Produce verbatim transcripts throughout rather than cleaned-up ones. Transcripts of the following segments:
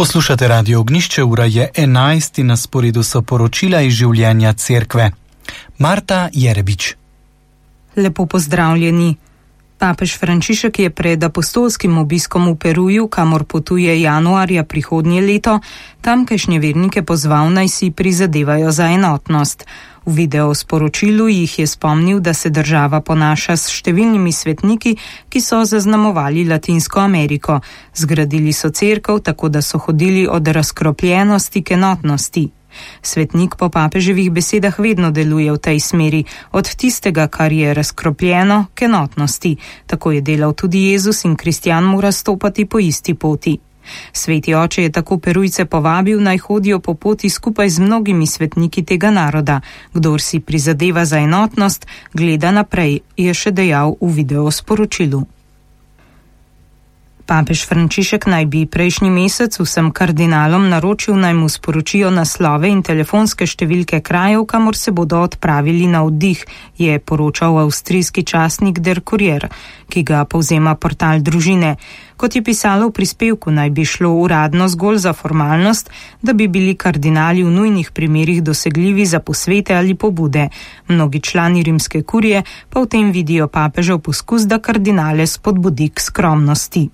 Poslušate Radio Ognjišče, ura je enajst in na sporedu so poročila iz življenja cerkve. Marta Jerebič. Lepo pozdravljeni. Papež Frančišek je pred apostolskim obiskom v Peruju, kamor potuje januarja prihodnje leto, tamkajšnje vernike pozval, naj si prizadevajo za enotnost. V video sporočilu jih je spomnil, da se država ponaša s številnimi svetniki, ki so zaznamovali Latinsko Ameriko. Zgradili so cerkev, tako da so hodili od razkropljenosti k enotnosti. Svetnik po papeževih besedah vedno deluje v tej smeri, od tistega, kar je razkropljeno, k enotnosti. Tako je delal tudi Jezus in kristjan mora stopati po isti poti. Sveti oče je tako Perujce povabil, naj hodijo po poti skupaj z mnogimi svetniki tega naroda. Kdor si prizadeva za enotnost, gleda naprej, je še dejal v video sporočilu. Papež Frančišek naj bi prejšnji mesec vsem kardinalom naročil, naj mu sporočijo naslove in telefonske številke krajev, kamor se bodo odpravili na oddih, je poročal avstrijski časnik Der Kurier, ki ga povzema portal Družine. Kot je pisalo v prispevku, naj bi šlo uradno zgolj za formalnost, da bi bili kardinali v nujnih primerih dosegljivi za posvete ali pobude. Mnogi člani rimske kurije pa v tem vidijo papežev poskus, da kardinale spodbudi k skromnosti.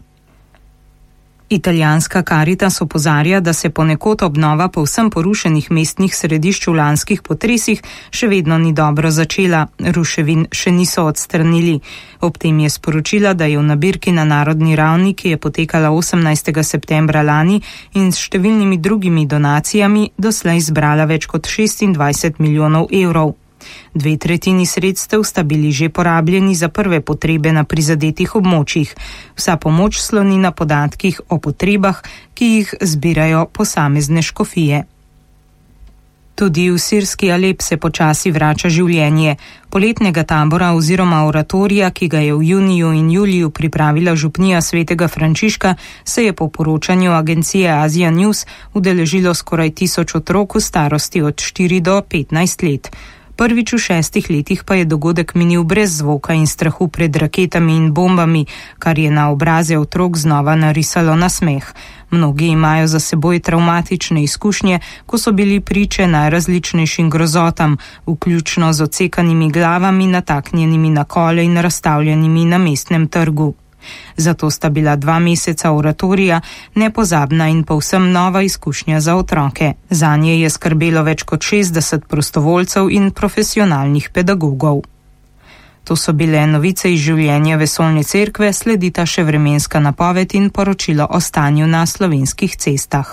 Italijanska Caritas opozarja, da se ponekod obnova povsem porušenih mestnih središč v lanskih potresih še vedno ni dobro začela, ruševin še niso odstranili. Ob tem je sporočila, da je v nabirki na narodni ravni, ki je potekala osemnajstega septembra lani in s številnimi drugimi donacijami, doslej zbrala več kot šestindvajset milijonov evrov. Dve tretjini sredstev sta bili že porabljeni za prve potrebe na prizadetih območjih. Vsa pomoč sloni na podatkih o potrebah, ki jih zbirajo posamezne škofije. Tudi v sirski Alep se počasi vrača življenje. Poletnega tabora oziroma oratorija, ki ga je v juniju in juliju pripravila župnija svetega Frančiška, se je po poročanju agencije Asia News udeležilo skoraj tisoč otrok v starosti od štiri do petnajst let. Prvič v šestih letih pa je dogodek minil brez zvoka in strahu pred raketami in bombami, kar je na obraze otrok znova narisalo nasmeh. Mnogi imajo za seboj travmatične izkušnje, ko so bili priče najrazličnejšim grozotam, vključno z odsekanimi glavami, nataknjenimi na kole in razstavljenimi na mestnem trgu. Zato sta bila dva meseca oratorija nepozabna in povsem nova izkušnja za otroke. Zanje je skrbelo več kot šestdeset prostovoljcev in profesionalnih pedagogov. To so bile novice iz življenja vesoljne cerkve, sledita še vremenska napoved in poročilo o stanju na slovenskih cestah.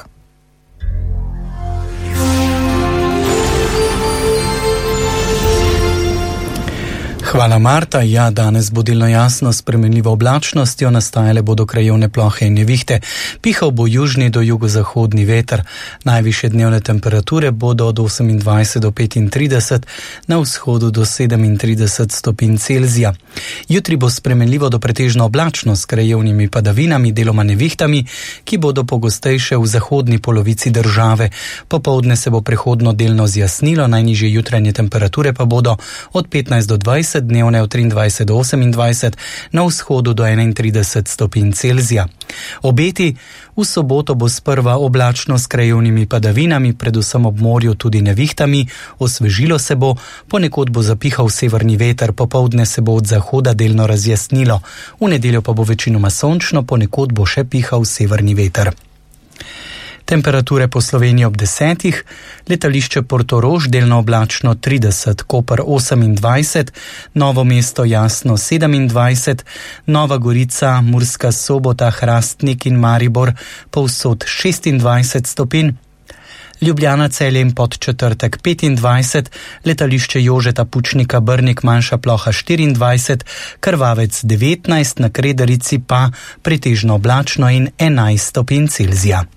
Hvala Marta. Ja, danes bo delno jasno s spremenljivo oblačnostjo, nastajale bodo krajevne plohe in nevihte. Pihal bo južni do jugozahodni veter. Najvišje dnevne temperature bodo od osemindvajset do petintrideset, na vzhodu do sedemintrideset stopinj Celzija. Jutri bo spremenljivo do pretežno oblačno s krajevnimi padavinami, deloma nevihtami, ki bodo pogostejše v zahodni polovici države. Popoldne se bo prehodno delno zjasnilo, najnižje jutranje temperature pa bodo od petnajst do dvajset, dnevne od triindvajset do osemindvajset, na vzhodu do enaintrideset stopinj Celzija. Obeti: v soboto bo sprva oblačno s krajevnimi padavinami, predvsem ob morju tudi nevihtami, osvežilo se bo, ponekod bo zapihal severni veter, popoldne se bo od zahoda delno razjasnilo. V nedeljo pa bo večinoma sončno, ponekod bo še pihal severni veter. Temperature po Sloveniji ob desetih, letališče Portorož delno oblačno trideset, Koper osemindvajset, Novo mesto jasno sedemindvajset, Nova Gorica, Murska Sobota, Hrastnik in Maribor povsod šestindvajset stopinj, Ljubljana, Celje in Podčetrtek petindvajset, letališče Jožeta Pučnika Brnik manjša ploha štiriindvajset, Krvavec devetnajst, na Kredarici pa pretežno oblačno in enajst stopinj Celzija.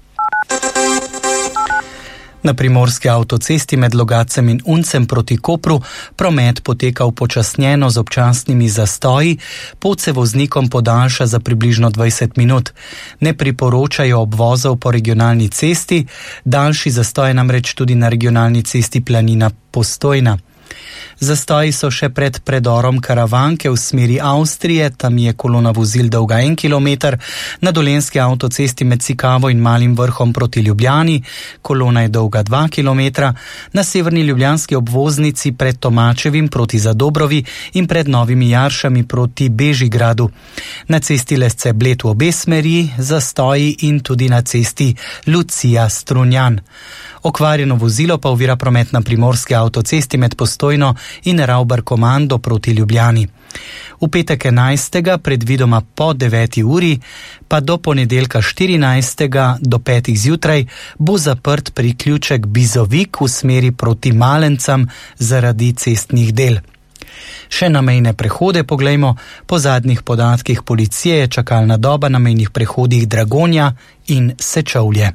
Na primorski avtocesti med Logacem in Uncem proti Kopru promet poteka upočasnjeno z občasnimi zastoji, pot se voznikom podaljša za približno dvajset minut. Ne priporočajo obvozov po regionalni cesti, daljši zastoj namreč tudi na regionalni cesti Planina Postojna. Zastoji so še pred predorom Karavanke v smeri Avstrije, tam je kolona vozil dolga en kilometer, na dolenski avtocesti med Cikavo in Malim Vrhom proti Ljubljani, kolona je dolga dva kilometra, na severni ljubljanski obvoznici pred Tomačevim proti Zadobrovi in pred Novimi Jaršami proti Bežigradu. Na cesti Lesce Bled v obe smeri, zastoji in tudi na cesti Lucija Strunjan. Okvarjeno vozilo pa ovira promet na primorski avtocesti med Postojno in Ravbar Komando proti Ljubljani. V petek enajstega predvidoma po deveti uri, pa do ponedeljka štirinajstega do petih zjutraj bo zaprt priključek Bizovik v smeri proti Malencam zaradi cestnih del. Še na mejne prehode poglejmo. Po zadnjih podatkih policije je čakalna doba na mejnih prehodih Dragonja in Sečovlje.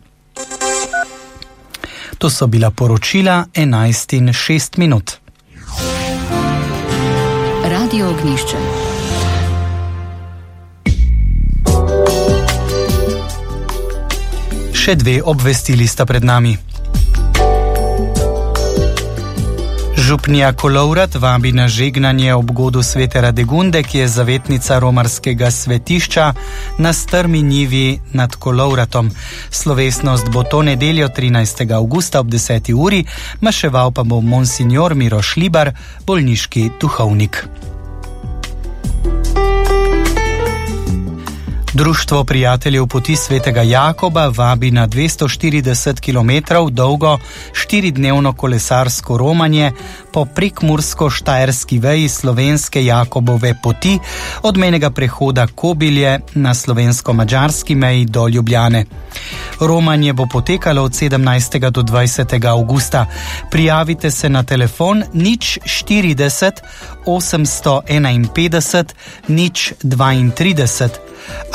To so bila poročila enajst in šest minut. Radio Ognjišče. Še dve obvestili sta pred nami. Župnija Kolovrat vabi na žegnanje ob godu svete Radegunde, ki je zavetnica romarskega svetišča na strmi njivi nad Kolovratom. Slovesnost bo to nedeljo trinajstega avgusta ob deseti uri, maševal pa bo monsignor Miro Šlibar, bolniški duhovnik. Društvo prijateljev poti svetega Jakoba vabi na dvesto štirideset kilometrov dolgo štiridnevno kolesarsko romanje po prekmursko-štajerski veji slovenske Jakobove poti od mejnega prehoda Kobilje na slovensko-mađarski meji do Ljubljane. Romanje bo potekalo od sedemnajstega do dvajsetega avgusta. Prijavite se na telefon nič štirideset osemsto enainpetdeset nič dvaintrideset